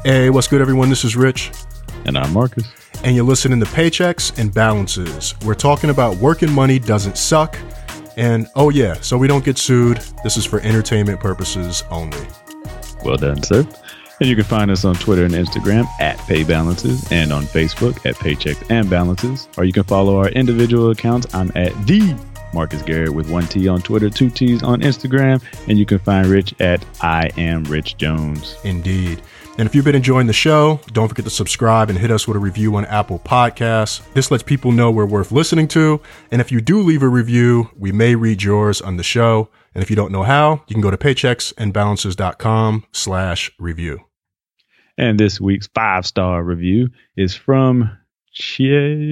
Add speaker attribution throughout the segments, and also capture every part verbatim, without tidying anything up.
Speaker 1: Hey, what's good, everyone? This is Rich.
Speaker 2: And I'm Marcus.
Speaker 1: And you're listening to Paychecks and Balances. We're talking about working money doesn't suck. And, oh yeah, so we don't get sued. This is for entertainment purposes only.
Speaker 2: Well done, sir. And you can find us on Twitter and Instagram at PayBalances and on Facebook at Paychecks and Balances. Or you can follow our individual accounts. I'm at the Marcus Garrett with one T on Twitter, two T's on Instagram. And you can find Rich at I am Rich Jones.
Speaker 1: Indeed. And if you've been enjoying the show, don't forget to subscribe and hit us with a review on Apple Podcasts. This lets people know we're worth listening to. And if you do leave a review, we may read yours on the show. And if you don't know how, you can go to paychecksandbalances.com slash review.
Speaker 2: And this week's five-star review is from che-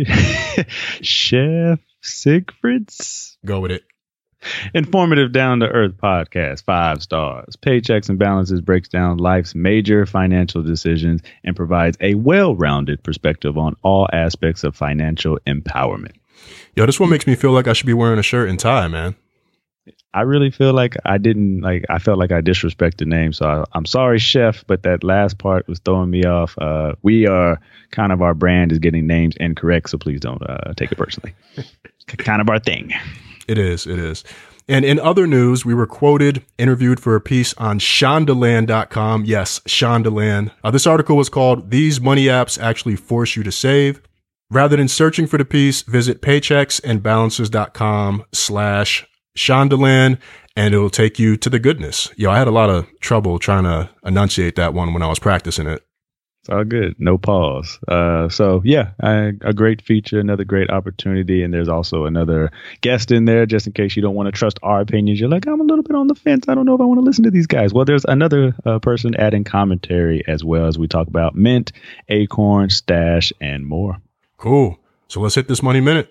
Speaker 2: Chef Sigfrids.
Speaker 1: Go with it.
Speaker 2: Informative, down-to-earth podcast, five stars. Paychecks and Balances breaks down life's major financial decisions and provides a well-rounded perspective on all aspects of financial empowerment.
Speaker 1: Yo, this one makes me feel like I should be wearing a shirt and tie, man.
Speaker 2: I really feel like I didn't, like, I felt like I disrespected the name. So I, I'm sorry, Chef, but that last part was throwing me off. Uh, we are kind of, our brand is getting names incorrect, so please don't uh, take it personally. Kind of our thing.
Speaker 1: It is. It is. And in other news, we were quoted, interviewed for a piece on Shondaland dot com. Yes, Shondaland. Uh, this article was called "These Money Apps Actually Force You to Save." Rather than searching for the piece, visit paychecksandbalances.com slash Shondaland, and it'll take you to the goodness. Yo, I had a lot of trouble trying to enunciate that one when I was practicing it.
Speaker 2: It's all good. No pause. Uh, so, yeah, I, a great feature, another great opportunity. And there's also another guest in there, just in case you don't want to trust our opinions. You're like, I'm a little bit on the fence. I don't know if I want to listen to these guys. Well, there's another uh, person adding commentary as well as we talk about Mint, Acorn, Stash, and more.
Speaker 1: Cool. So let's hit this Money Minute.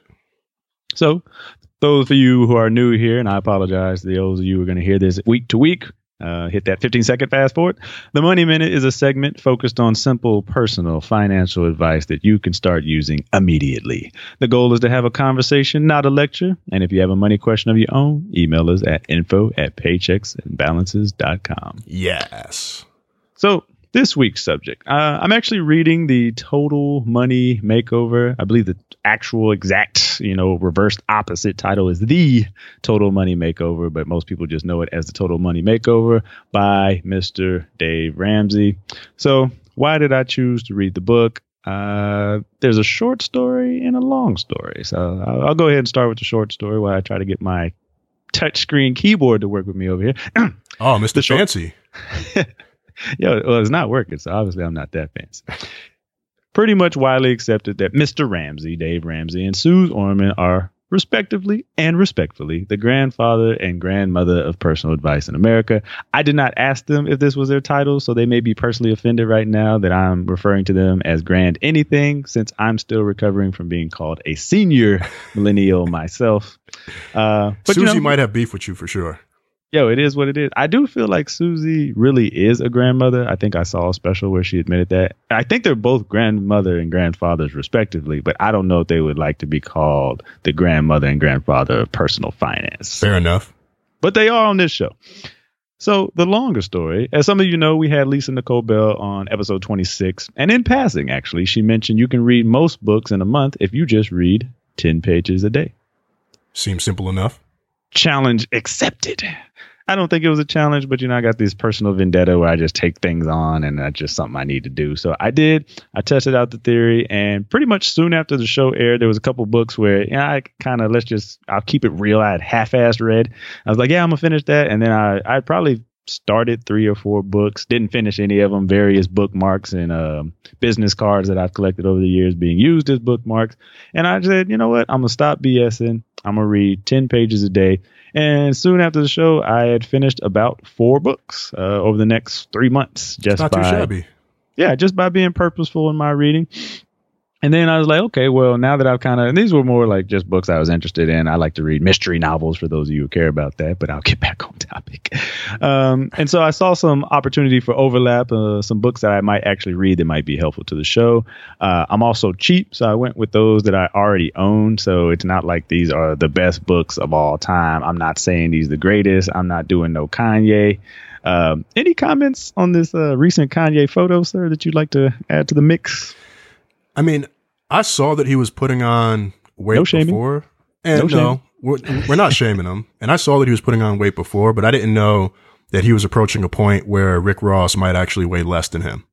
Speaker 2: So those of you who are new here, and I apologize to those of you who are going to hear this week to week, Uh, hit that fifteen second fast forward. The Money Minute is a segment focused on simple personal financial advice that you can start using immediately. The goal is to have a conversation, not a lecture. And if you have a money question of your own, email us at info at paychecksandbalances.com.
Speaker 1: Yes.
Speaker 2: So this week's subject, uh, I'm actually reading the Total Money Makeover. I believe the actual exact, you know, reversed opposite title is The Total Money Makeover, but most people just know it as the Total Money Makeover by Mister Dave Ramsey. So why did I choose to read the book? Uh, there's a short story and a long story. So I'll, I'll go ahead and start with the short story while I try to get my touchscreen keyboard to work with me over here.
Speaker 1: Oh, Mister Fancy.
Speaker 2: Yeah, well, it's not working, so obviously I'm not that fancy. Pretty much widely accepted that Mister Ramsey, Dave Ramsey, and Suze Orman are, respectively and respectfully, the grandfather and grandmother of personal advice in America. I did not ask them if this was their title, so they may be personally offended right now that I'm referring to them as grand anything, since I'm still recovering from being called a senior millennial myself. Uh, but
Speaker 1: Susie
Speaker 2: you know,
Speaker 1: might have beef with you for sure.
Speaker 2: Yo, it is what it is. I do feel like Susie really is a grandmother. I think I saw a special where she admitted that. I think they're both grandmother and grandfathers respectively, but I don't know if they would like to be called the grandmother and grandfather of personal finance.
Speaker 1: Fair enough.
Speaker 2: But they are on this show. So the longer story, as some of you know, we had Lisa Nicole Bell on episode twenty-six. And in passing, actually, she mentioned you can read most books in a month if you just read ten pages a day.
Speaker 1: Seems simple enough.
Speaker 2: Challenge accepted. I don't think it was a challenge, but, you know, I got this personal vendetta where I just take things on and that's just something I need to do. So I did. I tested out the theory, and pretty much soon after the show aired, there was a couple books where, you know, I kind of, let's just, I'll keep it real. I had half-assed read. I was like, yeah, I'm going to finish that. And then I, I probably started three or four books, didn't finish any of them, various bookmarks and um, business cards that I've collected over the years being used as bookmarks. And I said, you know what? I'm going to stop BSing. I'm going to read ten pages a day. And soon after the show, I had finished about four books uh, over the next three months. Just
Speaker 1: not
Speaker 2: by,
Speaker 1: too shabby.
Speaker 2: Yeah, just by being purposeful in my reading. And then I was like, okay, well, now that I've kind of, and these were more like just books I was interested in. I like to read mystery novels for those of you who care about that, but I'll get back on topic. Um, and so I saw some opportunity for overlap, uh, some books that I might actually read that might be helpful to the show. Uh, I'm also cheap, so I went with those that I already own. So it's not like these are the best books of all time. I'm not saying these are the greatest. I'm not doing no Kanye. Um, any comments on this uh, recent Kanye photo, sir, that you'd like to add to the mix?
Speaker 1: I mean, I saw that he was putting on weight
Speaker 2: No shaming.
Speaker 1: before. And
Speaker 2: No
Speaker 1: no, we're, we're not shaming him. And I saw that he was putting on weight before, but I didn't know that he was approaching a point where Rick Ross might actually weigh less than him.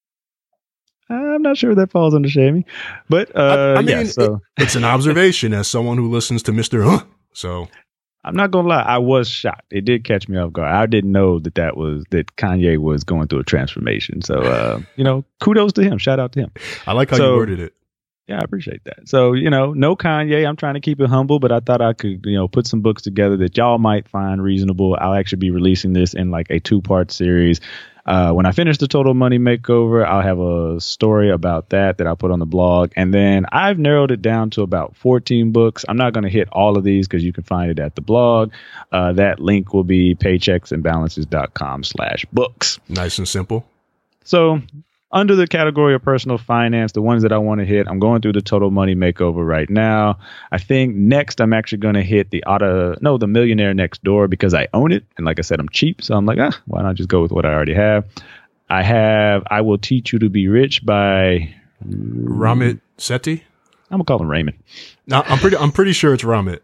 Speaker 2: I'm not sure that falls under shaming, but uh,
Speaker 1: I, I mean,
Speaker 2: yeah, so.
Speaker 1: it, it's an observation as someone who listens to Mister Huh. So
Speaker 2: I'm not gonna lie, I was shocked. It did catch me off guard. I didn't know that that was that Kanye was going through a transformation. So, uh, you know, kudos to him. Shout out to him.
Speaker 1: I like how
Speaker 2: so,
Speaker 1: you worded it.
Speaker 2: Yeah, I appreciate that. So, you know, no Kanye. I'm trying to keep it humble, but I thought I could, you know, put some books together that y'all might find reasonable. I'll actually be releasing this in like a two part series. Uh, when I finish the Total Money Makeover, I'll have a story about that that I'll put on the blog. And then I've narrowed it down to about fourteen books. I'm not going to hit all of these because you can find it at the blog. Uh, that link will be paychecksandbalances.com slash books.
Speaker 1: Nice and simple.
Speaker 2: So under the category of personal finance, the ones that I want to hit, I'm going through the Total Money Makeover right now. I think next I'm actually going to hit the auto, no, the Millionaire Next Door because I own it. And like I said, I'm cheap. So I'm like, ah, why not just go with what I already have? I have I Will Teach You to Be Rich by
Speaker 1: Ramit Sethi.
Speaker 2: I'm going to call him Raymond.
Speaker 1: No, I'm pretty I'm pretty sure it's Ramit.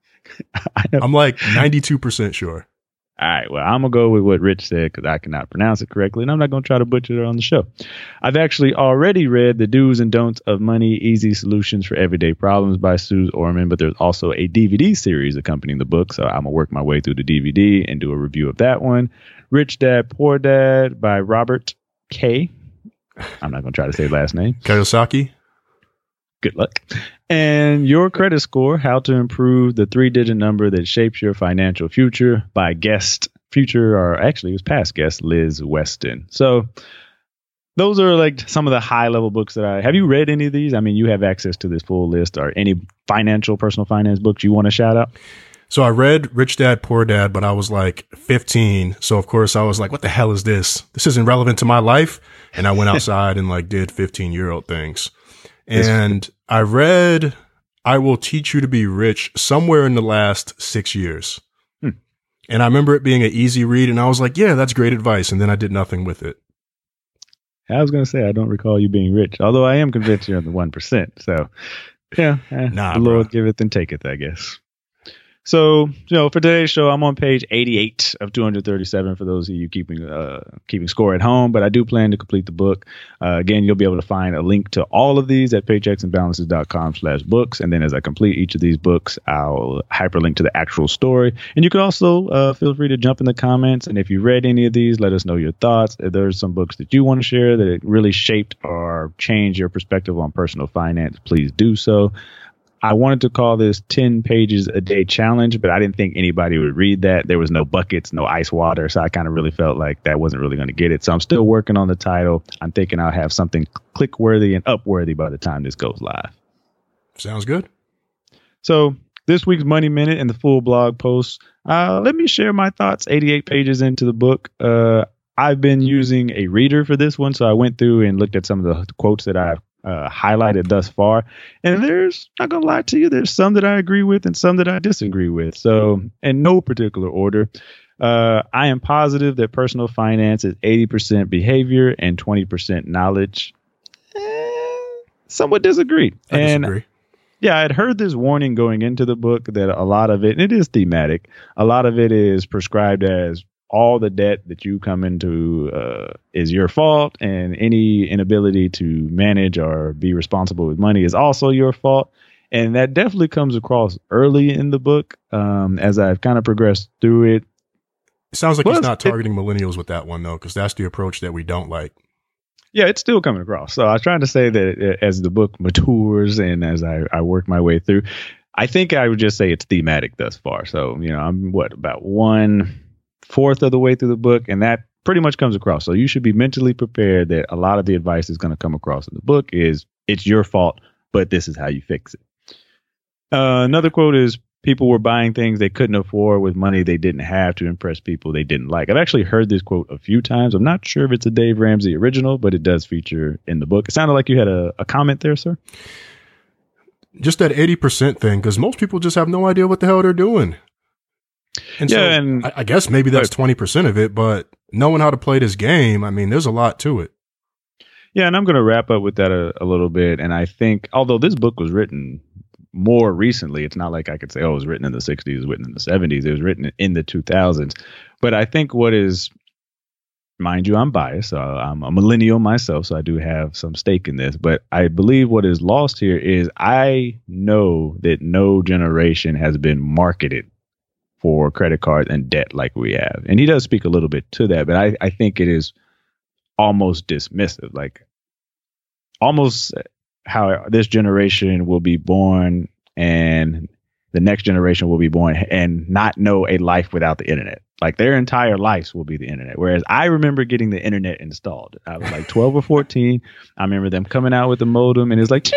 Speaker 1: I'm like ninety-two percent sure.
Speaker 2: All right, well, I'm going to go with what Rich said because I cannot pronounce it correctly, and I'm not going to try to butcher it on the show. I've actually already read The Do's and Don'ts of Money, Easy Solutions for Everyday Problems by Suze Orman, but there's also a D V D series accompanying the book, so I'm going to work my way through the D V D and do a review of that one. Rich Dad, Poor Dad by Robert K. I'm not going to try to say his last name.
Speaker 1: Kiyosaki.
Speaker 2: Good luck. And Your Credit Score, How to Improve the Three-Digit Number That Shapes Your Financial Future by guest future, or actually it was past guest, Liz Weston. So those are like some of the high-level books that I... Have you read any of these? I mean, you have access to this full list. Or any financial, personal finance books you want to shout out?
Speaker 1: So I read Rich Dad, Poor Dad, but I was like fifteen. So of course I was like, what the hell is this? This isn't relevant to my life. And I went outside and like did fifteen-year-old things. And I read I Will Teach You to Be Rich somewhere in the last six years. Hmm. And I remember it being an easy read. And I was like, yeah, that's great advice. And then I did nothing with it.
Speaker 2: I was going to say, I don't recall you being rich, although I am convinced you're in the one percent. So, yeah, eh,
Speaker 1: nah,
Speaker 2: the Lord giveth and taketh, I guess. So, you know, for today's show, I'm on page eighty-eight of two hundred thirty-seven for those of you keeping uh, keeping score at home. But I do plan to complete the book. Uh, again, you'll be able to find a link to all of these at paychecksandbalances.com slash books. And then as I complete each of these books, I'll hyperlink to the actual story. And you can also uh, feel free to jump in the comments. And if you read any of these, let us know your thoughts. If there's some books that you want to share that really shaped or changed your perspective on personal finance, please do so. I wanted to call this ten pages a day challenge, but I didn't think anybody would read that. There was no buckets, no ice water. So I kind of really felt like that wasn't really going to get it. So I'm still working on the title. I'm thinking I'll have something click worthy and up worthy by the time this goes live.
Speaker 1: Sounds good.
Speaker 2: So this week's Money Minute and the full blog post. Uh, let me share my thoughts. eighty-eight pages into the book. Uh, I've been using a reader for this one. So I went through and looked at some of the quotes that I've Uh, highlighted thus far. And there's, not gonna lie to you, there's some that I agree with and some that I disagree with. So in no particular order, uh, I am positive that personal finance is eighty percent behavior and twenty percent knowledge. Eh, somewhat disagree.
Speaker 1: I
Speaker 2: and
Speaker 1: disagree.
Speaker 2: Yeah, I'd heard this warning going into the book that a lot of it, and it is thematic, a lot of it is prescribed as all the debt that you come into uh, is your fault, and any inability to manage or be responsible with money is also your fault. And that definitely comes across early in the book. Um, as I've kind of progressed through it.
Speaker 1: It sounds like
Speaker 2: well,
Speaker 1: he's not
Speaker 2: it,
Speaker 1: targeting millennials with that one, though, because that's the approach that we don't like.
Speaker 2: Yeah, it's still coming across. So I was trying to say that as the book matures and as I, I work my way through, I think I would just say it's thematic thus far. So, you know, I'm what, about one fourth of the way through the book, and that pretty much comes across. So you should be mentally prepared that a lot of the advice is going to come across in the book is it's your fault, but this is how you fix it. Uh, another quote is people were buying things they couldn't afford with money they didn't have to impress people they didn't like. I've actually heard this quote a few times. I'm not sure if it's a Dave Ramsey original, but it does feature in the book. It sounded like you had a, a comment there, sir.
Speaker 1: Just that eighty percent thing, because most people just have no idea what the hell they're doing. And
Speaker 2: yeah,
Speaker 1: so
Speaker 2: and
Speaker 1: I, I guess maybe that's twenty percent of it, but knowing how to play this game, I mean, there's a lot to it.
Speaker 2: Yeah, and I'm going to wrap up with that a, a little bit. And I think, although this book was written more recently, it's not like I could say, oh, it was written in the sixties, it was written in the seventies, it was written in the two thousands. But I think what is, mind you, I'm biased. So I'm a millennial myself, so I do have some stake in this. But I believe what is lost here is I know that no generation has been marketed for credit cards and debt like we have. And he does speak a little bit to that, but I, I think it is almost dismissive, like almost how this generation will be born and the next generation will be born and not know a life without the internet. Like their entire lives will be the internet. Whereas I remember getting the internet installed. I was like twelve or fourteen. I remember them coming out with the modem and it's like,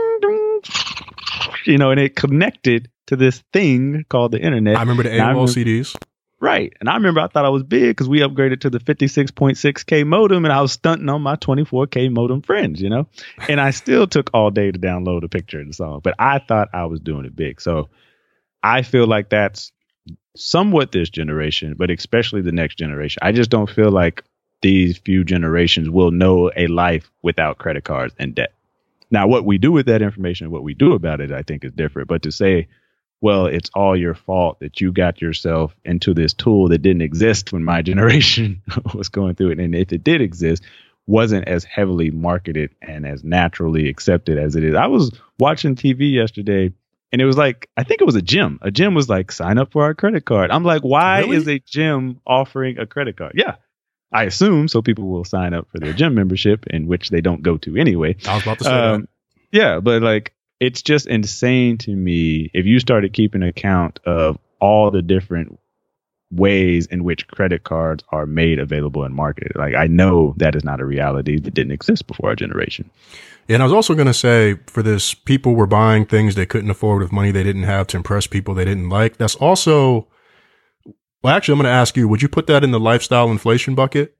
Speaker 2: you know, and it connected to this thing called the internet.
Speaker 1: I remember the A O L C Ds.
Speaker 2: Right. And I remember I thought I was big because we upgraded to the fifty-six point six K modem and I was stunting on my twenty-four K modem friends, you know, and I still took all day to download a picture of the song, but I thought I was doing it big. So I feel like that's somewhat this generation, but especially the next generation. I just don't feel like these few generations will know a life without credit cards and debt. Now, what we do with that information, what we do about it, I think is different. But to say, well, it's all your fault that you got yourself into this tool that didn't exist when my generation was going through it. And if it did exist, wasn't as heavily marketed and as naturally accepted as it is. I was watching T V yesterday and it was like, I think it was a gym. A gym was like, sign up for our credit card. I'm like, why
Speaker 1: Really?
Speaker 2: is a gym offering a credit card? Yeah, I assume so people will sign up for their gym membership, in which they don't go to anyway.
Speaker 1: I was about to say
Speaker 2: Um,
Speaker 1: that.
Speaker 2: yeah, but like, it's just insane to me if you started keeping account of all the different ways in which credit cards are made available and marketed. Like, I know that is not a reality that didn't exist before our generation.
Speaker 1: And I was also going to say, for this, people were buying things they couldn't afford with money they didn't have to impress people they didn't like. That's also, well, actually, I'm going to ask you, would you put that in the lifestyle inflation bucket?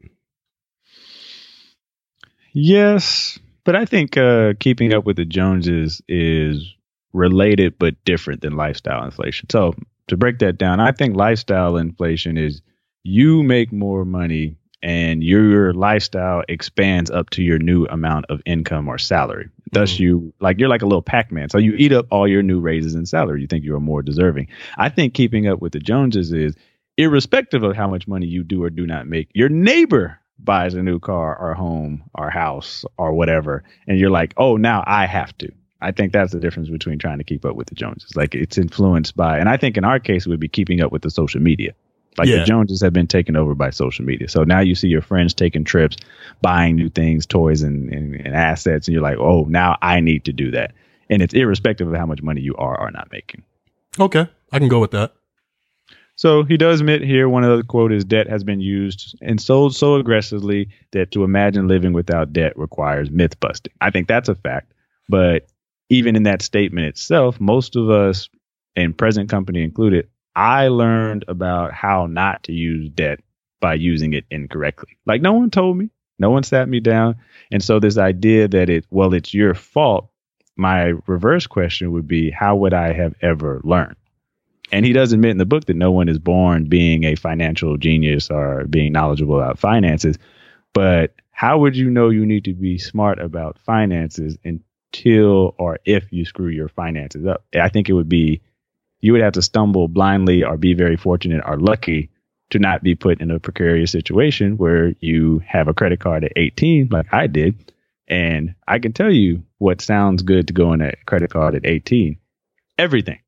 Speaker 2: Yes, but I think uh, keeping up with the Joneses is related but different than lifestyle inflation. So to break that down, I think lifestyle inflation is you make more money and your lifestyle expands up to your new amount of income or salary. Thus,
Speaker 1: Mhm.
Speaker 2: you like you're like a little Pac-Man. So you eat up all your new raises and salary. You think you are more deserving. I think keeping up with the Joneses is irrespective of how much money you do or do not make, your neighbor buys a new car or home or house or whatever. And you're like, oh, now I have to. I think that's the difference between trying to keep up with the Joneses. Like it's influenced by, and I think in our case, it would be keeping up with the social media. Like
Speaker 1: Yeah.
Speaker 2: the Joneses have been taken over by social media. So now you see your friends taking trips, buying new things, toys and, and, and assets. And you're like, oh, now I need to do that. And it's irrespective of how much money you are or not making.
Speaker 1: Okay, I can go with that.
Speaker 2: So he does admit here, one of the quote is debt has been used and sold so aggressively that to imagine living without debt requires myth busting. I think that's a fact. But even in that statement itself, most of us, and present company included, I learned about how not to use debt by using it incorrectly. Like no one told me, no one sat me down. And so this idea that it, well, it's your fault. My reverse question would be, how would I have ever learned? And he does admit in the book that no one is born being a financial genius or being knowledgeable about finances. But how would you know you need to be smart about finances until or if you screw your finances up? I think it would be, you would have to stumble blindly or be very fortunate or lucky to not be put in a precarious situation where you have a credit card at eighteen, like I did. And I can tell you what sounds good to go on a credit card at eighteen. Everything.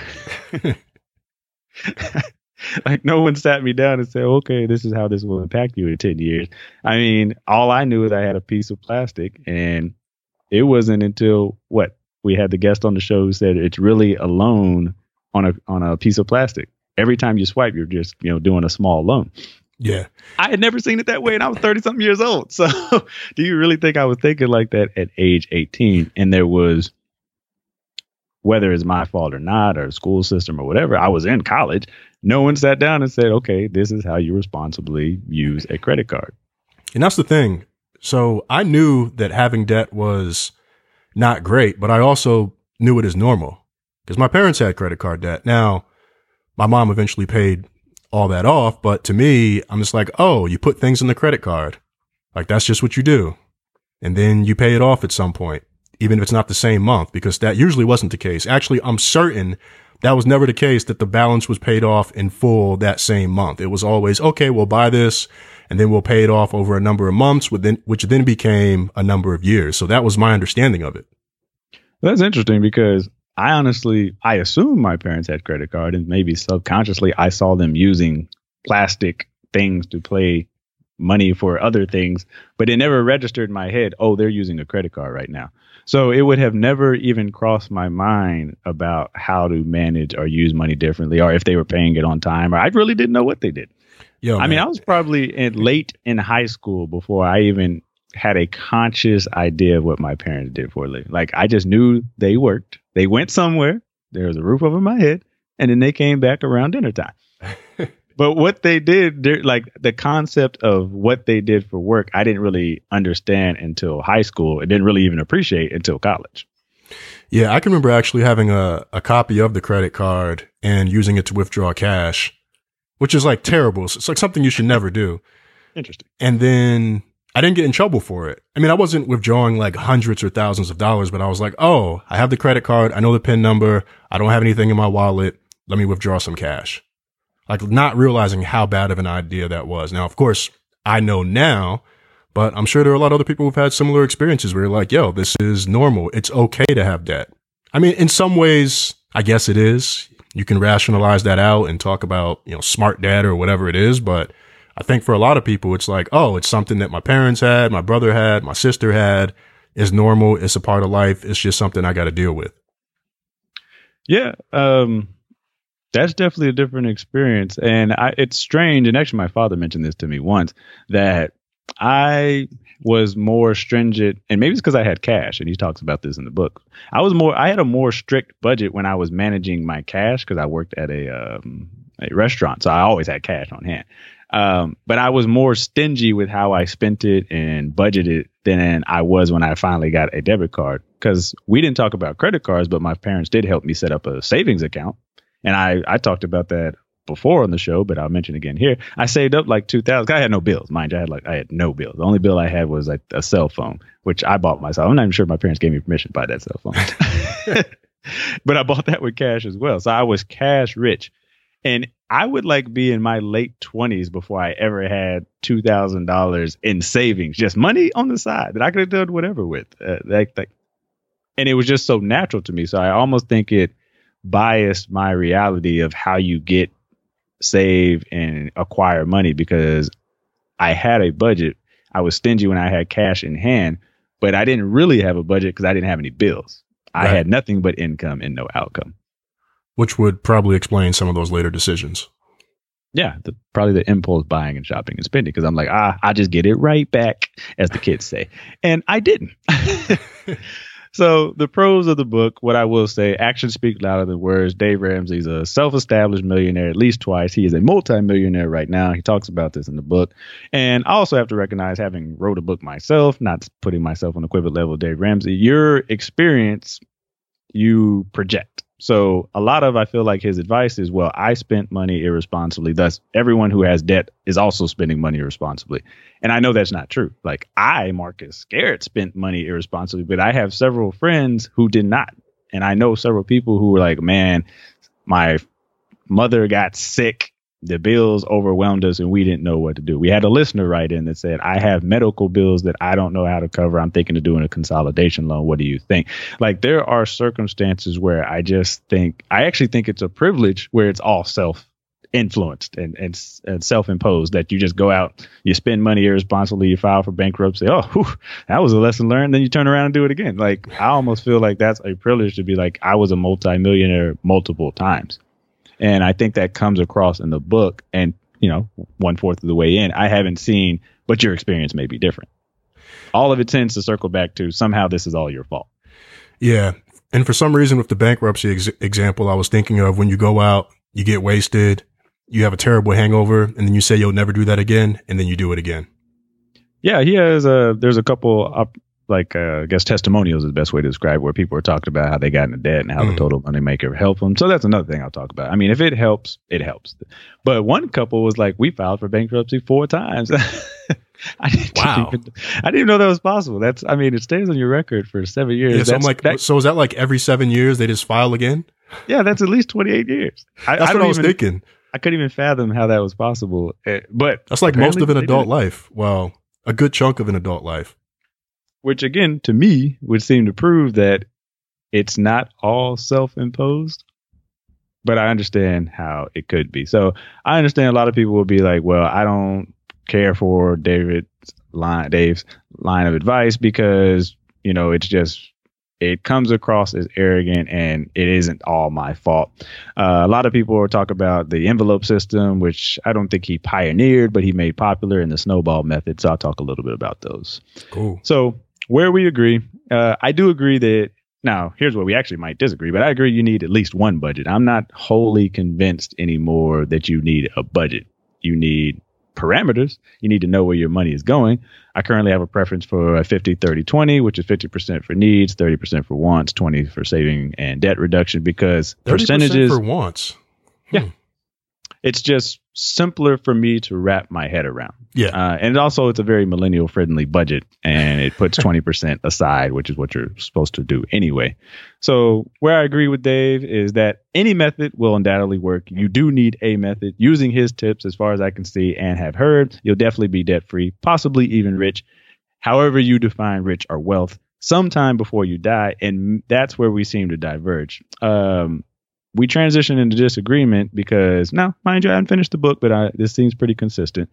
Speaker 2: Like no one sat me down and said, okay, this is how this will impact you in ten years. I mean, all I knew is I had a piece of plastic, and it wasn't until what we had the guest on the show who said it's really a loan on a on a piece of plastic. Every time you swipe, you're just, you know, doing a small loan.
Speaker 1: Yeah.
Speaker 2: I had never seen it that way, and I was thirty something years old. So do you really think I was thinking like that at age eighteen? And there was whether it's my fault or not, or the school system or whatever. I was in college. No one sat down and said, okay, this is how you responsibly use a credit card.
Speaker 1: And that's the thing. So I knew that having debt was not great, but I also knew it as normal because my parents had credit card debt. Now, my mom eventually paid all that off, but to me, I'm just like, oh, you put things in the credit card. Like, that's just what you do. And then you pay it off at some point, even if it's not the same month, because that usually wasn't the case. Actually, I'm certain that was never the case, that the balance was paid off in full that same month. It was always, okay, we'll buy this and then we'll pay it off over a number of months, within, which then became a number of years. So that was my understanding of it.
Speaker 2: That's interesting because I honestly, I assumed my parents had credit card, and maybe subconsciously I saw them using plastic things to play money for other things, but it never registered in my head, oh, they're using a credit card right now. So it would have never even crossed my mind about how to manage or use money differently, or if they were paying it on time, or I really didn't know what they did.
Speaker 1: Yo,
Speaker 2: I
Speaker 1: man.
Speaker 2: mean, I was probably in, late in high school before I even had a conscious idea of what my parents did for a living. Like, I just knew they worked. They went somewhere. There was a roof over my head, and then they came back around dinner time. But what they did, like the concept of what they did for work, I didn't really understand until high school. I didn't really even appreciate until college.
Speaker 1: Yeah, I can remember actually having a, a copy of the credit card and using it to withdraw cash, which is like terrible. It's like something you should never do.
Speaker 2: Interesting.
Speaker 1: And then I didn't get in trouble for it. I mean, I wasn't withdrawing like hundreds or thousands of dollars, but I was like, oh, I have the credit card. I know the PIN number. I don't have anything in my wallet. Let me withdraw some cash. Like, not realizing how bad of an idea that was. Now, of course, I know now, but I'm sure there are a lot of other people who've had similar experiences where you're like, yo, this is normal. It's okay to have debt. I mean, in some ways, I guess it is. You can rationalize that out and talk about, you know, smart debt or whatever it is. But I think for a lot of people, it's like, oh, it's something that my parents had, my brother had, my sister had. It's normal. It's a part of life. It's just something I got to deal with.
Speaker 2: Yeah. Um, That's definitely a different experience. And I, it's strange. And actually, my father mentioned this to me once, that I was more stringent, and maybe it's because I had cash, and he talks about this in the book. I was more, I had a more strict budget when I was managing my cash because I worked at a, um, a restaurant. So I always had cash on hand. Um, but I was more stingy with how I spent it and budgeted than I was when I finally got a debit card, because we didn't talk about credit cards, but my parents did help me set up a savings account. And I, I talked about that before on the show, but I'll mention again here. I saved up like two thousand. I had no bills, mind you. I had like I had no bills. The only bill I had was like a cell phone, which I bought myself. I'm not even sure my parents gave me permission to buy that cell phone, but I bought that with cash as well. So I was cash rich, and I would like be in my late twenties before I ever had two thousand dollars in savings, just money on the side that I could have done whatever with. Uh, like, like, and it was just so natural to me. So I almost think it biased my reality of how you get, save, and acquire money, because I had a budget. I was stingy when I had cash in hand, but I didn't really have a budget because I didn't have any bills. I
Speaker 1: Right.
Speaker 2: had nothing but income and no outcome.
Speaker 1: Which would probably explain some of those later decisions.
Speaker 2: Yeah, the, probably the impulse buying and shopping and spending, because I'm like, ah, I just get it right back, as the kids say. And I didn't. So the pros of the book, what I will say, actions speak louder than words. Dave Ramsey's a self-established millionaire at least twice. He is a multi-millionaire right now. He talks about this in the book. And I also have to recognize, having wrote a book myself, not putting myself on the equivalent level of Dave Ramsey, your experience, you project. So a lot of, I feel like his advice is, well, I spent money irresponsibly. Thus, everyone who has debt is also spending money irresponsibly. And I know that's not true. Like, I, Marcus Garrett, spent money irresponsibly, but I have several friends who did not. And I know several people who were like, man, my mother got sick. The bills overwhelmed us and we didn't know what to do. We had a listener write in that said, I have medical bills that I don't know how to cover. I'm thinking of doing a consolidation loan. What do you think? Like, there are circumstances where I just think, I actually think it's a privilege where it's all self influenced and, and, and self-imposed, that you just go out, you spend money irresponsibly, you file for bankruptcy. Oh, whew, that was a lesson learned. Then you turn around and do it again. Like, I almost feel like that's a privilege to be like, I was a multimillionaire multiple times. And I think that comes across in the book. And, you know, one fourth of the way in, I haven't seen, but your experience may be different. All of it tends to circle back to somehow this is all your fault.
Speaker 1: Yeah. And for some reason with the bankruptcy ex- example, I was thinking of when you go out, you get wasted, you have a terrible hangover, and then you say you'll never do that again, and then you do it again.
Speaker 2: Yeah, he has a, there's a couple up, like, uh, I guess testimonials is the best way to describe where people are talking about how they got into debt and how mm. the total money maker helped them. So that's another thing I'll talk about. I mean, if it helps, it helps. But one couple was like, we filed for bankruptcy four times. I didn't
Speaker 1: wow.
Speaker 2: Even, I didn't even know that was possible. That's, I mean, it stays on your record for seven years.
Speaker 1: Yeah, so
Speaker 2: that's,
Speaker 1: I'm like,
Speaker 2: that,
Speaker 1: so is that like every seven years they just file again?
Speaker 2: Yeah, that's at least twenty-eight years. I,
Speaker 1: that's
Speaker 2: I
Speaker 1: what I was
Speaker 2: even,
Speaker 1: thinking.
Speaker 2: I couldn't even fathom how that was possible. But
Speaker 1: that's like most of an adult life. Well, a good chunk of an adult life.
Speaker 2: Which, again, to me, would seem to prove that it's not all self-imposed. But I understand how it could be. So I understand a lot of people will be like, well, I don't care for David's line, Dave's line of advice because, you know, it's just, it comes across as arrogant and it isn't all my fault. Uh, a lot of people are talking about the envelope system, which I don't think he pioneered, but he made popular in the snowball method. So I'll talk a little bit about those.
Speaker 1: Cool.
Speaker 2: So where we agree, uh, I do agree that now here's where we actually might disagree, but I agree you need at least one budget. I'm not wholly convinced anymore that you need a budget. You need parameters. You need to know where your money is going. I currently have a preference for a fifty, thirty, twenty, which is fifty percent for needs, thirty percent for wants, twenty for saving and debt reduction because percentages
Speaker 1: for wants.
Speaker 2: Hmm. Yeah. It's just simpler for me to wrap my head around.
Speaker 1: Yeah.
Speaker 2: Uh, and also it's a very millennial friendly budget and it puts twenty percent aside, which is what you're supposed to do anyway. So where I agree with Dave is that any method will undoubtedly work. You do need a method. Using his tips, as far as I can see and have heard, you'll definitely be debt free, possibly even rich. However you define rich or wealth, sometime before you die. And that's where we seem to diverge. Um, We transition into disagreement because now, mind you, I haven't finished the book, but I, this seems pretty consistent.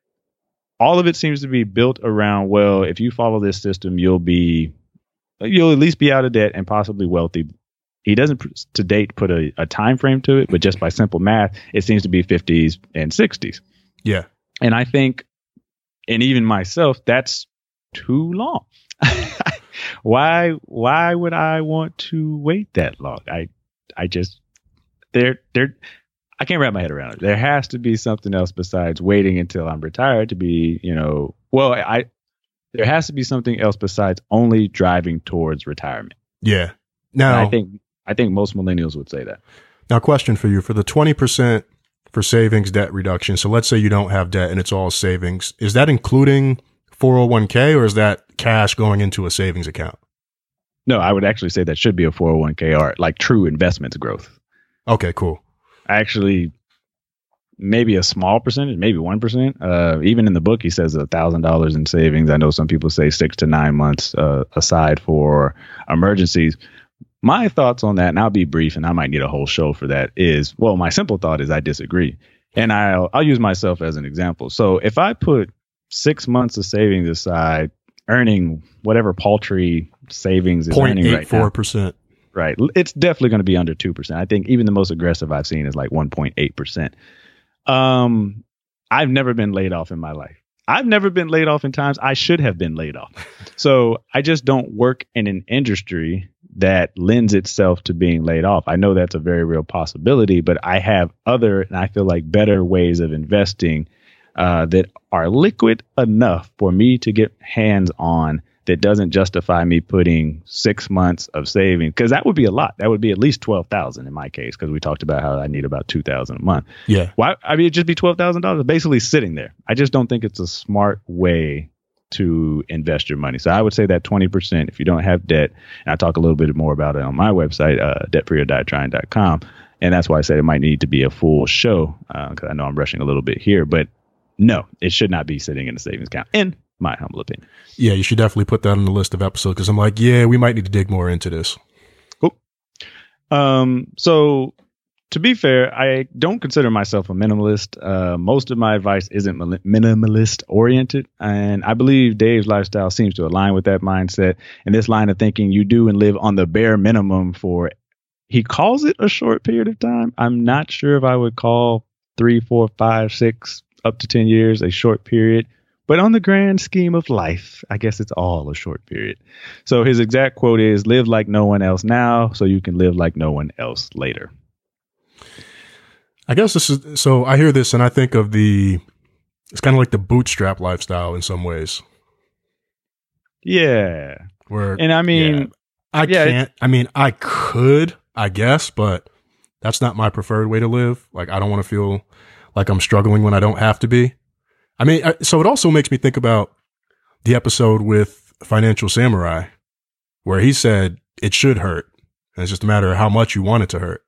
Speaker 2: All of it seems to be built around, well, if you follow this system, you'll be, you'll at least be out of debt and possibly wealthy. He doesn't to date put a, a time frame to it, but just by simple math, it seems to be fifties and sixties.
Speaker 1: Yeah.
Speaker 2: And I think, and even myself, that's too long. why, why would I want to wait that long? I, I just, There, there, I can't wrap my head around it. There has to be something else besides waiting until I'm retired to be, you know, well, I, there has to be something else besides only driving towards retirement.
Speaker 1: Yeah. Now,
Speaker 2: and I think, I think most millennials would say that.
Speaker 1: Now, question for you for the twenty percent for savings debt reduction. So let's say you don't have debt and it's all savings. Is that including four oh one k or is that cash going into a savings account?
Speaker 2: No, I would actually say that should be a four oh one k or like true investments growth.
Speaker 1: Okay, cool.
Speaker 2: Actually, maybe a small percentage, maybe one percent. Uh, even in the book, he says a thousand dollars in savings. I know some people say six to nine months uh, aside for emergencies. My thoughts on that, and I'll be brief, and I might need a whole show for that. Is well, my simple thought is I disagree, and I'll I'll use myself as an example. So if I put six months of savings aside, earning whatever paltry savings is earning right now,
Speaker 1: zero point eight four percent.
Speaker 2: Right. It's definitely going to be under two percent. I think even the most aggressive I've seen is like one point eight percent. Um, I've never been laid off in my life. I've never been laid off in times I should have been laid off. So I just don't work in an industry that lends itself to being laid off. I know that's a very real possibility, but I have other, and I feel like better ways of investing uh, that are liquid enough for me to get hands on that doesn't justify me putting six months of saving, because that would be a lot. That would be at least twelve thousand in my case, because we talked about how I need about two thousand a month.
Speaker 1: Yeah.
Speaker 2: Why? I mean, it'd just be twelve thousand dollars basically sitting there. I just don't think it's a smart way to invest your money. So I would say that twenty percent if you don't have debt, and I talk a little bit more about it on my website, uh, debt free or die trying dot com. And that's why I said it might need to be a full show, because uh, I know I'm rushing a little bit here, but no, it should not be sitting in a savings account, in my humble opinion.
Speaker 1: Yeah, you should definitely put that on the list of episodes, because I'm like, yeah, we might need to dig more into this.
Speaker 2: Cool. Um, so to be fair, I don't consider myself a minimalist. Uh, most of my advice isn't minimalist oriented. And I believe Dave's lifestyle seems to align with that mindset. And this line of thinking, you do and live on the bare minimum for, he calls it a short period of time. I'm not sure if I would call three, four, five, six, up to ten years a short period But on the grand scheme of life, I guess it's all a short period. So his exact quote is, live like no one else now so you can live like no one else later.
Speaker 1: I guess this is, so I hear this and I think of the, it's kind of like the bootstrap lifestyle in some ways.
Speaker 2: Yeah.
Speaker 1: Where,
Speaker 2: and I mean,
Speaker 1: yeah, I
Speaker 2: yeah,
Speaker 1: can't, I mean, I could, I guess, but that's not my preferred way to live. Like, I don't want to feel like I'm struggling when I don't have to be. I mean, I, so it also makes me think about the episode with Financial Samurai where he said it should hurt. And it's just a matter of how much you want it to hurt.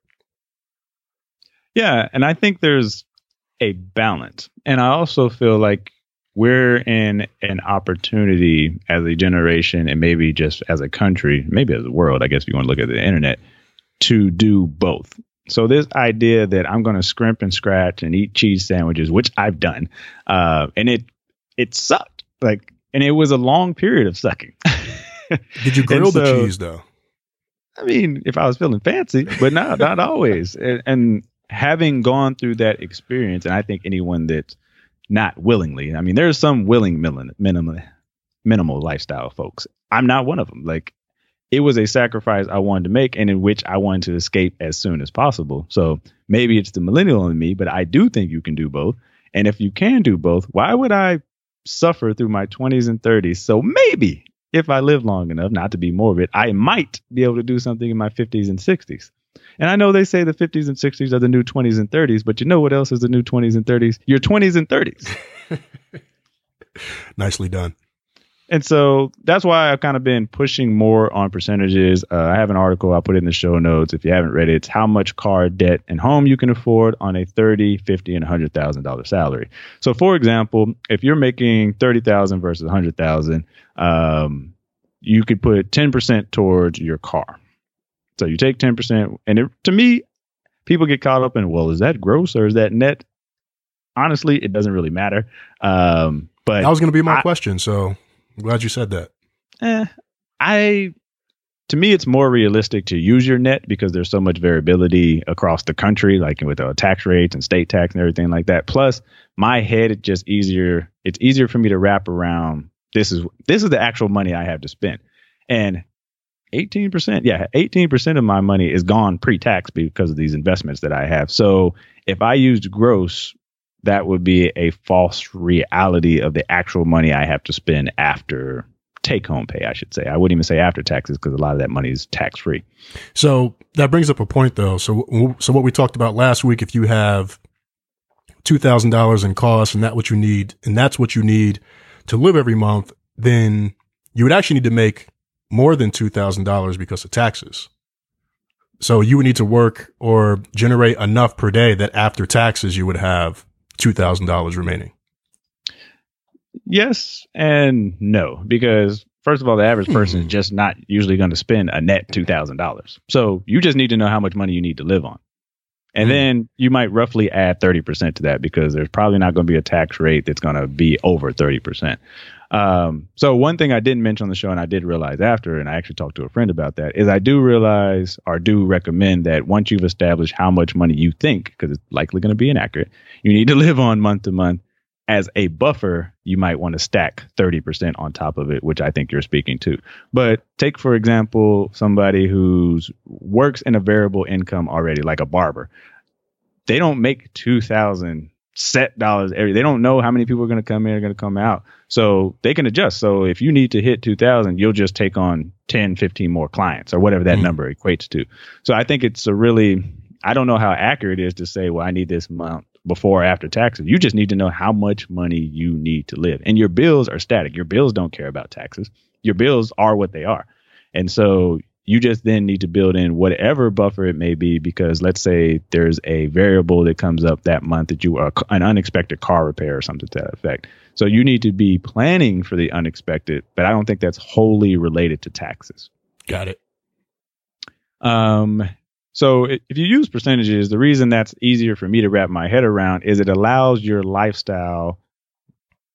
Speaker 2: Yeah. And I think there's a balance. And I also feel like we're in an opportunity as a generation and maybe just as a country, maybe as a world, I guess if you want to look at the internet, to do both. So this idea that I'm going to scrimp and scratch and eat cheese sandwiches, which I've done, uh, and it it sucked. Like, and it was a long period of sucking.
Speaker 1: Did you grill
Speaker 2: so,
Speaker 1: the cheese though?
Speaker 2: I mean, if I was feeling fancy, but no, not always. And, and having gone through that experience, and I think anyone that's not willingly, I mean, there's some willing minimal minimal lifestyle folks. I'm not one of them. Like, it was a sacrifice I wanted to make and in which I wanted to escape as soon as possible. So maybe it's the millennial in me, but I do think you can do both. And if you can do both, why would I suffer through my twenties and thirties? So maybe if I live long enough, not to be morbid, I might be able to do something in my fifties and sixties. And I know they say the fifties and sixties are the new twenties and thirties, but you know what else is the new twenties and thirties? Your twenties and thirties.
Speaker 1: Nicely done.
Speaker 2: And so that's why I've kind of been pushing more on percentages. Uh, I have an article I'll put in the show notes. If you haven't read it, it's how much car, debt, and home you can afford on a thirty, fifty, and one hundred thousand dollars salary. So, for example, if you're making thirty thousand dollars versus one hundred thousand dollars, um, you could put ten percent towards your car. So you take ten percent. And it, to me, people get caught up in, well, is that gross or is that net? Honestly, it doesn't really matter. Um, but
Speaker 1: that was going to be my
Speaker 2: I,
Speaker 1: question. So I'm glad you said that.
Speaker 2: Eh, I, to me, it's more realistic to use your net because there's so much variability across the country, like with uh, tax rates and state tax and everything like that. Plus, my head, it's just easier. It's easier for me to wrap around. This is this is the actual money I have to spend, and eighteen percent, yeah, eighteen percent of my money is gone pre-tax because of these investments that I have. So if I used gross, that would be a false reality of the actual money I have to spend after take-home pay, I should say. I wouldn't even say after taxes because a lot of that money is tax-free.
Speaker 1: So that brings up a point, though. So, so what we talked about last week, if you have two thousand dollars in costs and that what you need, and that's what you need to live every month, then you would actually need to make more than two thousand dollars because of taxes. So you would need to work or generate enough per day that after taxes, you would have two thousand dollars remaining.
Speaker 2: Yes and no, because first of all, the average person hmm. is just not usually going to spend a net two thousand dollars. So you just need to know how much money you need to live on. And hmm. then you might roughly add thirty percent to that because there's probably not going to be a tax rate that's going to be over thirty percent. Um, so one thing I didn't mention on the show and I did realize after, and I actually talked to a friend about that, is I do realize or do recommend that once you've established how much money you think, because it's likely going to be inaccurate, you need to live on month to month, as a buffer, you might want to stack thirty percent on top of it, which I think you're speaking to. But take, for example, somebody who's works in a variable income already, like a barber. They don't make two thousand set dollars every. They don't know how many people are going to come in, are going to come out. So they can adjust. So if you need to hit two thousand, you'll just take on ten, fifteen more clients or whatever that mm-hmm. number equates to. So I think it's a really, I don't know how accurate it is to say, well, I need this amount before or after taxes. You just need to know how much money you need to live. And your bills are static. Your bills don't care about taxes. Your bills are what they are. And so you just then need to build in whatever buffer it may be, because let's say there's a variable that comes up that month that you are an unexpected car repair or something to that effect. So you need to be planning for the unexpected, but I don't think that's wholly related to taxes.
Speaker 1: Got it.
Speaker 2: Um, so if you use percentages, the reason that's easier for me to wrap my head around is it allows your lifestyle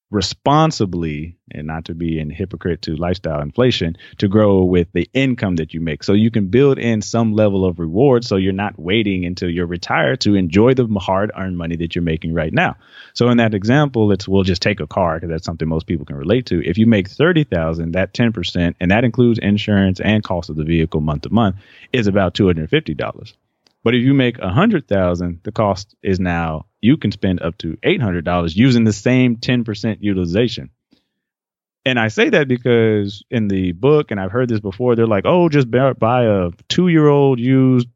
Speaker 2: responsibly, and not to be a hypocrite to lifestyle inflation, to grow with the income that you make. So you can build in some level of reward so you're not waiting until you're retired to enjoy the hard earned money that you're making right now. So in that example, it's we'll just take a car because that's something most people can relate to. If you make thirty thousand dollars, that ten percent, and that includes insurance and cost of the vehicle month to month, is about two hundred fifty dollars. But if you make one hundred thousand dollars, the cost is now you can spend up to eight hundred dollars using the same ten percent utilization. And I say that because in the book, and I've heard this before, they're like, oh, just buy a two-year-old used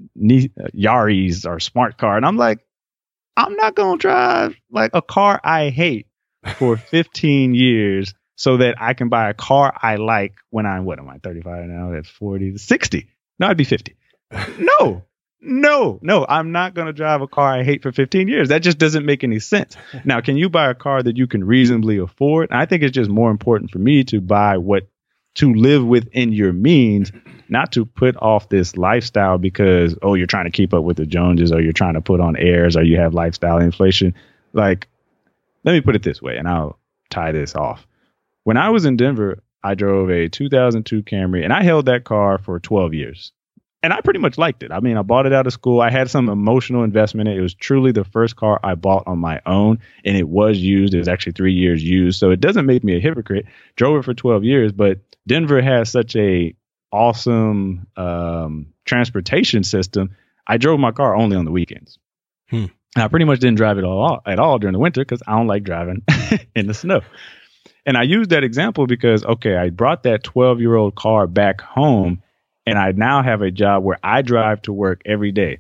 Speaker 2: Yaris or smart car. And I'm like, I'm not going to drive like a car I hate for fifteen years so that I can buy a car I like when I'm, what am I, thirty-five now, at forty, sixty. No, I'd be fifty. No. No, no, I'm not going to drive a car I hate for fifteen years. That just doesn't make any sense. Now, can you buy a car that you can reasonably afford? I think it's just more important for me to buy what to live within your means, not to put off this lifestyle because, oh, you're trying to keep up with the Joneses or you're trying to put on airs or you have lifestyle inflation. Like, let me put it this way, and I'll tie this off. When I was in Denver, I drove a two thousand two Camry, and I held that car for twelve years. And I pretty much liked it. I mean, I bought it out of school. I had some emotional investment in it. It was truly the first car I bought on my own, and it was used. It was actually three years used. So it doesn't make me a hypocrite. Drove it for twelve years, but Denver has such a awesome um, transportation system. I drove my car only on the weekends. Hmm. I pretty much didn't drive it all at all during the winter because I don't like driving in the snow. And I use that example because, okay, I brought that twelve-year-old car back home, and I now have a job where I drive to work every day.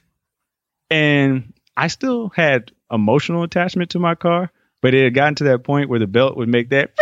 Speaker 2: And I still had emotional attachment to my car, but it had gotten to that point where the belt would make that.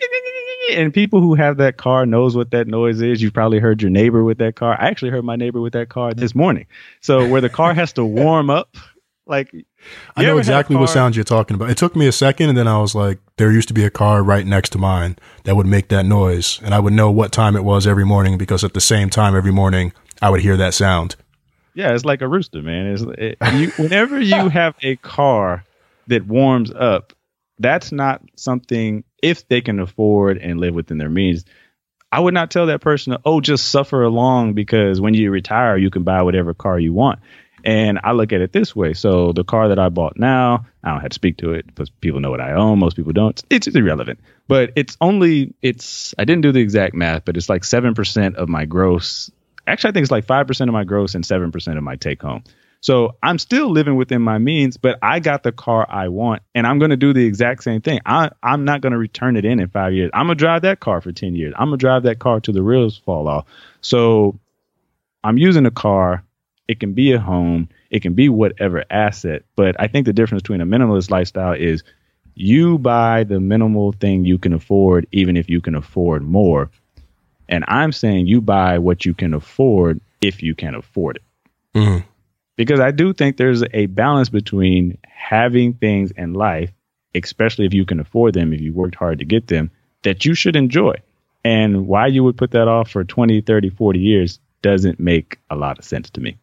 Speaker 2: And people who have that car knows what that noise is. You've probably heard your neighbor with that car. I actually heard my neighbor with that car this morning. So where the car has to warm up, like
Speaker 1: I know exactly what sound you're talking about. It took me a second, and then I was like, there used to be a car right next to mine that would make that noise, and I would know what time it was every morning because at the same time every morning I would hear that sound.
Speaker 2: Yeah, it's like a rooster, man. It's, it, you, whenever you have a car that warms up, that's not something, if they can afford and live within their means, I would not tell that person, oh, just suffer along because when you retire, you can buy whatever car you want. And I look at it this way. So the car that I bought now, I don't have to speak to it because people know what I own. Most people don't. It's irrelevant. But it's only, it's, I didn't do the exact math, but it's like seven percent of my gross. Actually, I think it's like five percent of my gross and seven percent of my take home. So I'm still living within my means, but I got the car I want, and I'm going to do the exact same thing. I, I'm not going to return it in in five years. I'm going to drive that car for ten years. I'm going to drive that car till the wheels fall off. So I'm using a car. It can be a home. It can be whatever asset. But I think the difference between a minimalist lifestyle is you buy the minimal thing you can afford, even if you can afford more. And I'm saying you buy what you can afford if you can afford it. Mm-hmm. Because I do think there's a balance between having things in life, especially if you can afford them, if you worked hard to get them, that you should enjoy. And why you would put that off for twenty, thirty, forty years doesn't make a lot of sense to me.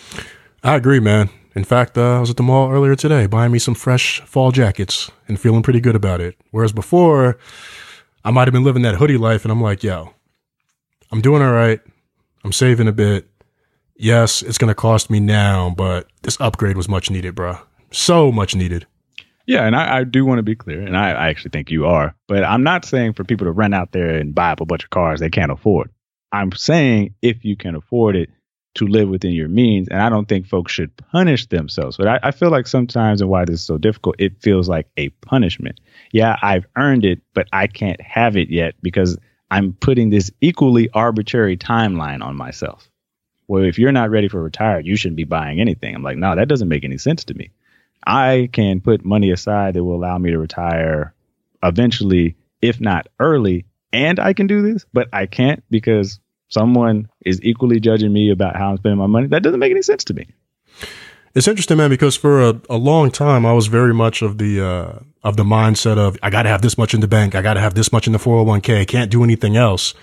Speaker 1: I agree, man. In fact, uh, I was at the mall earlier today buying me some fresh fall jackets and feeling pretty good about it. Whereas before, I might have been living that hoodie life, and I'm like, yo, I'm doing all right. I'm saving a bit. Yes, it's going to cost me now, but this upgrade was much needed, bro. So much needed.
Speaker 2: Yeah, and I, I do want to be clear, and I, I actually think you are, but I'm not saying for people to run out there and buy up a bunch of cars they can't afford. I'm saying if you can afford it, to live within your means. And I don't think folks should punish themselves. But I, I feel like sometimes, and why this is so difficult, it feels like a punishment. Yeah, I've earned it, but I can't have it yet because I'm putting this equally arbitrary timeline on myself. Well, if you're not ready for retired, you shouldn't be buying anything. I'm like, no, that doesn't make any sense to me. I can put money aside that will allow me to retire eventually, if not early, and I can do this, but I can't because someone is equally judging me about how I'm spending my money. That doesn't make any sense to me.
Speaker 1: It's interesting, man, because for a, a long time, I was very much of the uh, of the mindset of, I got to have this much in the bank. I got to have this much in the four oh one k. I can't do anything else.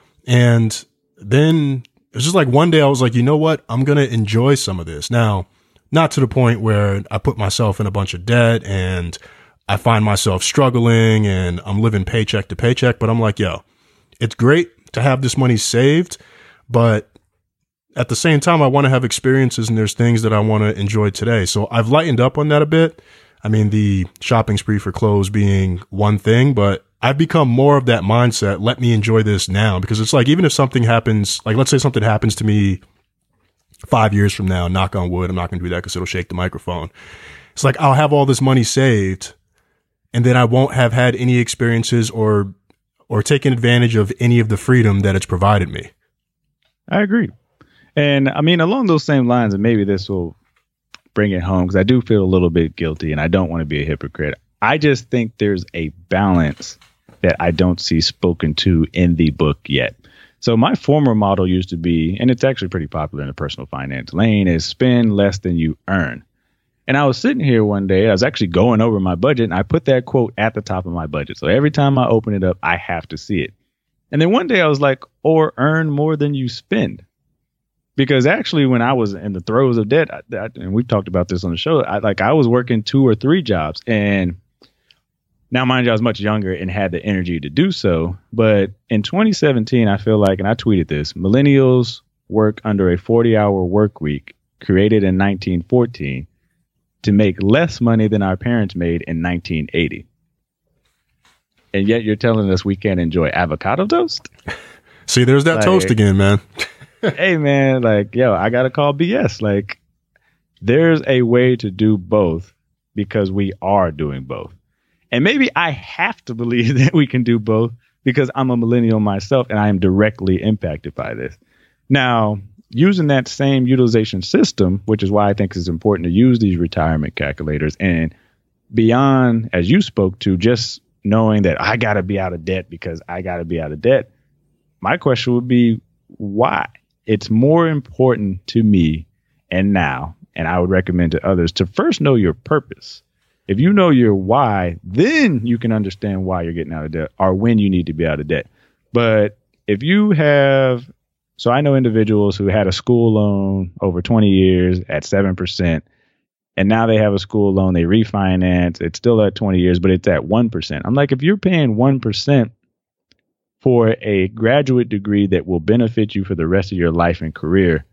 Speaker 1: And then it was just like one day I was like, you know what? I'm going to enjoy some of this. Now, not to the point where I put myself in a bunch of debt and I find myself struggling and I'm living paycheck to paycheck. But I'm like, yo, it's great to have this money saved, but at the same time, I want to have experiences and there's things that I want to enjoy today. So I've lightened up on that a bit. I mean, the shopping spree for clothes being one thing, but I've become more of that mindset. Let me enjoy this now, because it's like, even if something happens, like let's say something happens to me five years from now, knock on wood, I'm not going to do that because it'll shake the microphone. It's like, I'll have all this money saved and then I won't have had any experiences or, or taken advantage of any of the freedom that it's provided me.
Speaker 2: I agree. And I mean, along those same lines, and maybe this will bring it home, because I do feel a little bit guilty and I don't want to be a hypocrite. I just think there's a balance that I don't see spoken to in the book yet. So my former model used to be, and it's actually pretty popular in the personal finance lane, is spend less than you earn. And I was sitting here one day, I was actually going over my budget, and I put that quote at the top of my budget. So every time I open it up, I have to see it. And then one day I was like, or earn more than you spend. Because actually, when I was in the throes of debt, I, I, and we've talked about this on the show, I, like I was working two or three jobs. And now, mind you, I was much younger and had the energy to do so. But in twenty seventeen, I feel like, and I tweeted this, millennials work under a forty hour work week created in nineteen fourteen to make less money than our parents made in nineteen eighty. And yet you're telling us we can't enjoy avocado toast?
Speaker 1: See, there's that
Speaker 2: like,
Speaker 1: toast again, man.
Speaker 2: Hey, man, like, yo, I got to call B S. Like, there's a way to do both because we are doing both. And maybe I have to believe that we can do both because I'm a millennial myself and I am directly impacted by this. Now, using that same utilization system, which is why I think it's important to use these retirement calculators, and beyond, as you spoke to, just knowing that I got to be out of debt because I got to be out of debt. My question would be, why? It's more important to me and now, and I would recommend to others, to first know your purpose. If you know your why, then you can understand why you're getting out of debt or when you need to be out of debt. But if you have, so I know individuals who had a school loan over twenty years at seven percent, and now they have a school loan, they refinance, it's still at twenty years, but it's at one percent. I'm like, if you're paying one percent for a graduate degree that will benefit you for the rest of your life and career,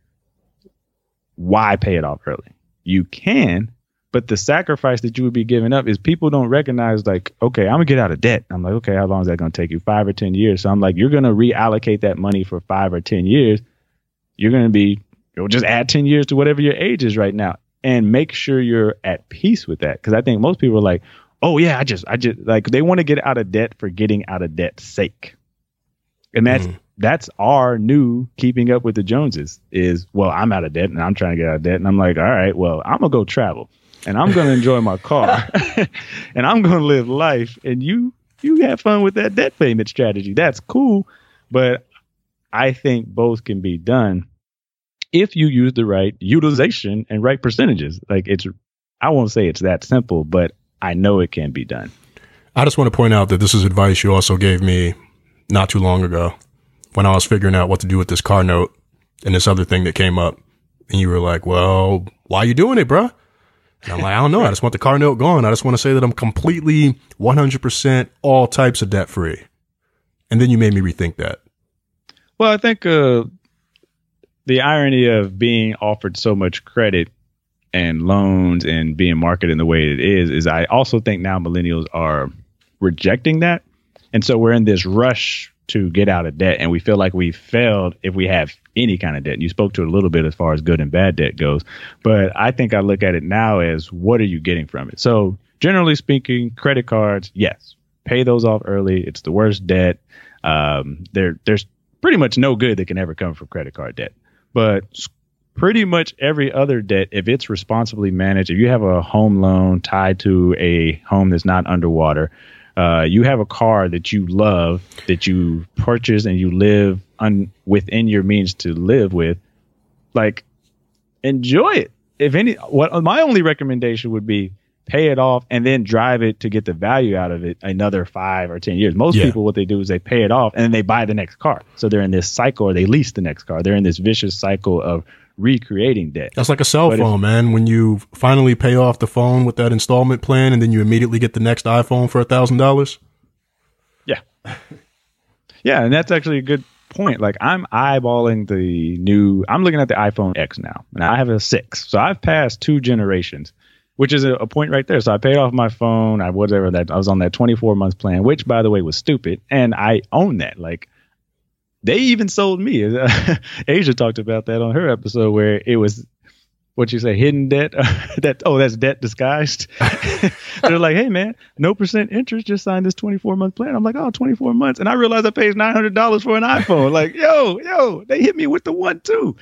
Speaker 2: why pay it off early? You can, but the sacrifice that you would be giving up is people don't recognize, like, okay, I'm gonna get out of debt. I'm like, okay, how long is that gonna take you? Five or ten years. So I'm like, you're gonna reallocate that money for five or ten years. You're gonna be, you'll just add ten years to whatever your age is right now, and make sure you're at peace with that. Because I think most people are like, oh yeah, I just, I just like they want to get out of debt for getting out of debt's sake. And that's mm. that's our new keeping up with the Joneses is, well, I'm out of debt and I'm trying to get out of debt. And I'm like, all right, well, I'm going to go travel and I'm going to enjoy my car and I'm going to live life. And you you have fun with that debt payment strategy. That's cool. But I think both can be done if you use the right utilization and right percentages. Like it's, I won't say it's that simple, but I know it can be done.
Speaker 1: I just want to point out that this is advice you also gave me not too long ago when I was figuring out what to do with this car note and this other thing that came up. And you were like, well, why are you doing it, bro? And I'm like, I don't know. I just want the car note gone. I just want to say that I'm completely one hundred percent all types of debt free. And then you made me rethink that.
Speaker 2: Well, I think uh, the irony of being offered so much credit and loans and being marketed in the way it is, is I also think now millennials are rejecting that. And so we're in this rush to get out of debt, and we feel like we failed if we have any kind of debt. And you spoke to it a little bit as far as good and bad debt goes. But I think I look at it now as, what are you getting from it? So generally speaking, credit cards, yes, pay those off early. It's the worst debt. Um, there, there's pretty much no good that can ever come from credit card debt. But pretty much every other debt, if it's responsibly managed, if you have a home loan tied to a home that's not underwater, Uh, you have a car that you love, that you purchase and you live un- within your means to live with, like, enjoy it. If any, what my only recommendation would be, pay it off and then drive it to get the value out of it another five or ten years. Most yeah. people, what they do is they pay it off and then they buy the next car. So they're in this cycle, or they lease the next car. They're in this vicious cycle of recreating debt.
Speaker 1: That's like a cell
Speaker 2: But
Speaker 1: phone,
Speaker 2: if-
Speaker 1: man. When you finally pay off the phone with that installment plan and then you immediately get the next iPhone for a thousand dollars.
Speaker 2: Yeah. Yeah. And that's actually a good point. Like I'm eyeballing the new, I'm looking at the iPhone X now, and I have a six. So I've passed two generations, which is a, a point right there. So I paid off my phone. I whatever that I was on that twenty-four month plan, which by the way was stupid. And I own that. Like they even sold me. Asia talked about that on her episode where it was, what you say, hidden debt. that oh, that's debt disguised. They're like, hey man, no percent interest. Just sign this twenty-four month plan. I'm like, oh, twenty-four months, and I realized I paid nine hundred dollars for an iPhone. Like, yo, yo, they hit me with the one too,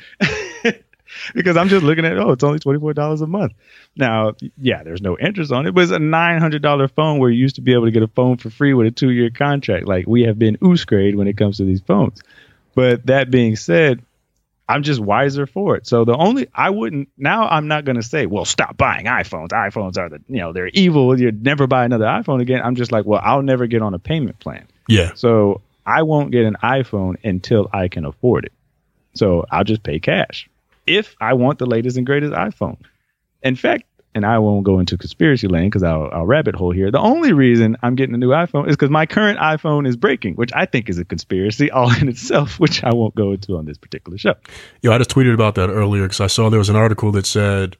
Speaker 2: because I'm just looking at, oh, it's only twenty-four dollars a month. Now, yeah, there's no interest on it, but it's a nine hundred dollars phone where you used to be able to get a phone for free with a two year contract. Like we have been oosgrade when it comes to these phones. But that being said, I'm just wiser for it. So the only, I wouldn't, now I'm not going to say, well, stop buying iPhones. iPhones are the, you know, they're evil. You'd never buy another iPhone again. I'm just like, well, I'll never get on a payment plan.
Speaker 1: Yeah.
Speaker 2: So I won't get an iPhone until I can afford it. So I'll just pay cash if I want the latest and greatest iPhone. In fact, and I won't go into conspiracy land because I'll, I'll rabbit hole here. The only reason I'm getting a new iPhone is because my current iPhone is breaking, which I think is a conspiracy all in itself, which I won't go into on this particular show.
Speaker 1: Yo, I just tweeted about that earlier because I saw there was an article that said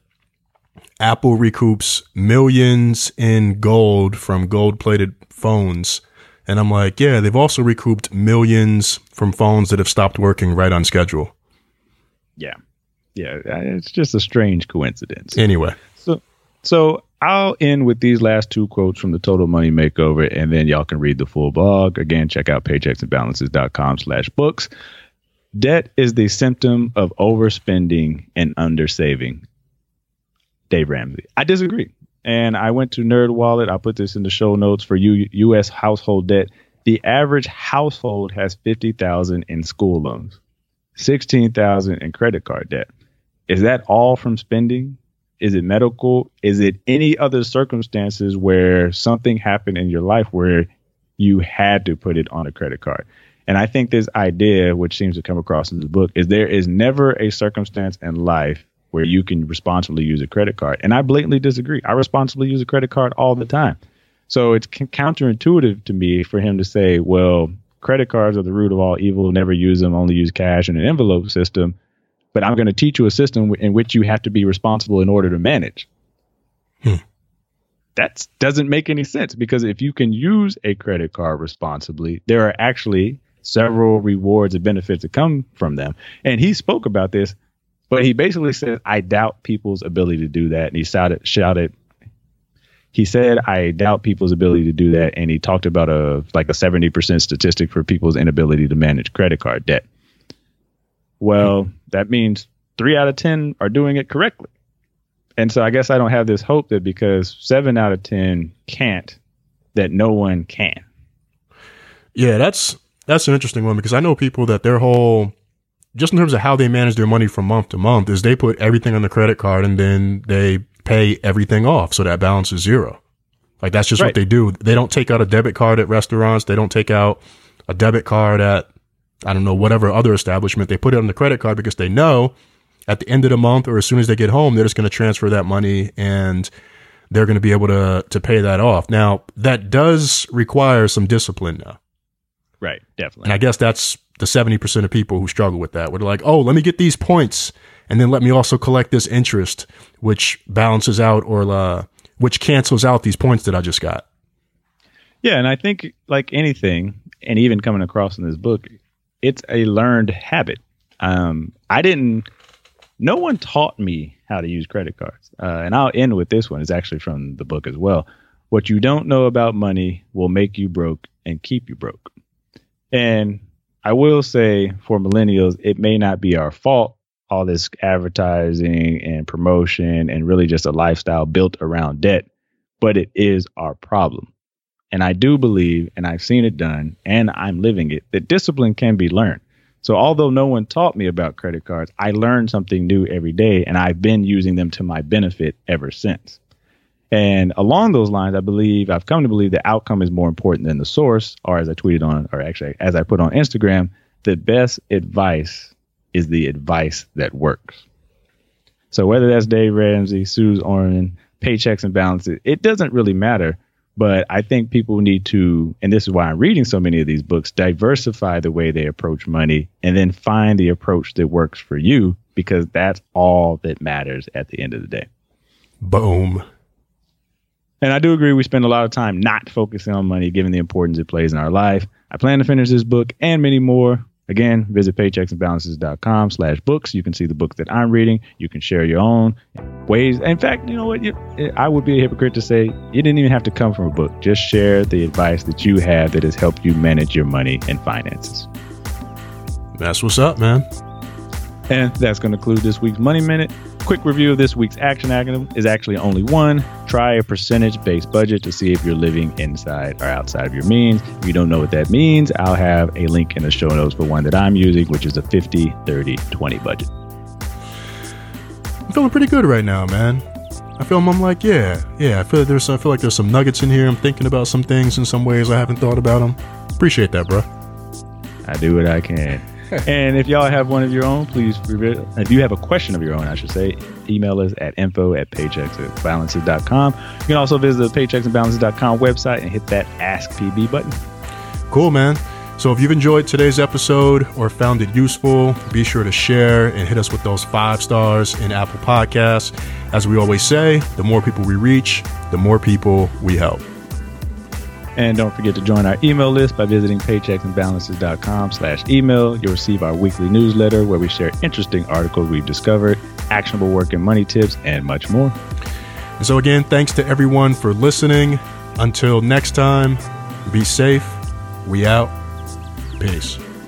Speaker 1: Apple recoups millions in gold from gold-plated phones. And I'm like, yeah, they've also recouped millions from phones that have stopped working right on schedule.
Speaker 2: Yeah. Yeah. It's just a strange coincidence.
Speaker 1: Anyway.
Speaker 2: So, so I'll end with these last two quotes from the Total Money Makeover, and then y'all can read the full blog. Again, check out paychecksandbalances.com slash books. Debt is the symptom of overspending and undersaving. Dave Ramsey. I disagree. And I went to NerdWallet. I'll put this in the show notes for you. U S household debt. The average household has fifty thousand dollars in school loans, sixteen thousand dollars in credit card debt. Is that all from spending? Is it medical? Is it any other circumstances where something happened in your life where you had to put it on a credit card? And I think this idea, which seems to come across in the book, is there is never a circumstance in life where you can responsibly use a credit card. And I blatantly disagree. I responsibly use a credit card all the time. So it's c- counterintuitive to me for him to say, well, credit cards are the root of all evil. Never use them. Only use cash in an envelope system. But I'm going to teach you a system w- in which you have to be responsible in order to manage.
Speaker 1: Hmm.
Speaker 2: That doesn't make any sense, because if you can use a credit card responsibly, there are actually several rewards and benefits that come from them. And he spoke about this, but he basically said, I doubt people's ability to do that. And he shouted, shouted, he said, I doubt people's ability to do that. And he talked about a like a seventy percent statistic for people's inability to manage credit card debt. Well, mm-hmm. that means three out of ten are doing it correctly. And so I guess I don't have this hope that because seven out of ten can't, that no one can.
Speaker 1: Yeah, that's that's an interesting one, because I know people that their whole, just in terms of how they manage their money from month to month, is they put everything on the credit card and then they pay everything off. So that balance is zero. Like that's just right. What they do. They don't take out a debit card at restaurants. They don't take out a debit card at, I don't know, whatever other establishment. They put it on the credit card because they know at the end of the month or as soon as they get home, they're just going to transfer that money and they're going to be able to, to pay that off. Now, that does require some discipline now.
Speaker 2: Right, definitely.
Speaker 1: And I guess that's the seventy percent of people who struggle with that. Where they're like, oh, let me get these points and then let me also collect this interest, which balances out or uh, which cancels out these points that I just got.
Speaker 2: Yeah, and I think like anything, and even coming across in this book, it's a learned habit. Um, I didn't, no one taught me how to use credit cards. Uh, and I'll end with this one. It's actually from the book as well. What you don't know about money will make you broke and keep you broke. And I will say for millennials, it may not be our fault, all this advertising and promotion and really just a lifestyle built around debt, but it is our problem. And I do believe, and I've seen it done, and I'm living it, that discipline can be learned. So although no one taught me about credit cards, I learned something new every day, and I've been using them to my benefit ever since. And along those lines, I believe, I've come to believe the outcome is more important than the source, or as I tweeted on, or actually as I put on Instagram, the best advice is the advice that works. So whether that's Dave Ramsey, Suze Orman, Paychecks and Balances, it doesn't really matter. But I think people need to, and this is why I'm reading so many of these books, diversify the way they approach money and then find the approach that works for you, because that's all that matters at the end of the day.
Speaker 1: Boom.
Speaker 2: And I do agree we spend a lot of time not focusing on money, given the importance it plays in our life. I plan to finish this book and many more. Again, visit paychecksandbalances.com slash books. You can see the book that I'm reading. You can share your own ways. In fact, you know what? You, I would be a hypocrite to say you didn't even have to come from a book. Just share the advice that you have that has helped you manage your money and finances.
Speaker 1: That's what's up, man.
Speaker 2: And that's going to conclude this week's Money Minute. Quick review of this week's action item is actually only one. Try a percentage-based budget to see if you're living inside or outside of your means. If you don't know what that means, I'll have a link in the show notes for one that I'm using, which is a fifty, thirty, twenty budget.
Speaker 1: I'm feeling pretty good right now, man. I feel I'm like, yeah, yeah. I feel there's, I feel like there's some nuggets in here. I'm thinking about some things in some ways I haven't thought about them. Appreciate that, bro.
Speaker 2: I do what I can. And if y'all have one of your own, please, if you have a question of your own, I should say, email us at info at paychecks and balances dot com. You can also visit the paychecks and balances dot com website and hit that Ask P B button.
Speaker 1: Cool, man. So if you've enjoyed today's episode or found it useful, be sure to share and hit us with those five stars in Apple Podcasts. As we always say, the more people we reach, the more people we help.
Speaker 2: And don't forget to join our email list by visiting paychecksandbalances.com slash email. You'll receive our weekly newsletter where we share interesting articles we've discovered, actionable work and money tips, and much more.
Speaker 1: And so again, thanks to everyone for listening. Until next time, be safe. We out. Peace.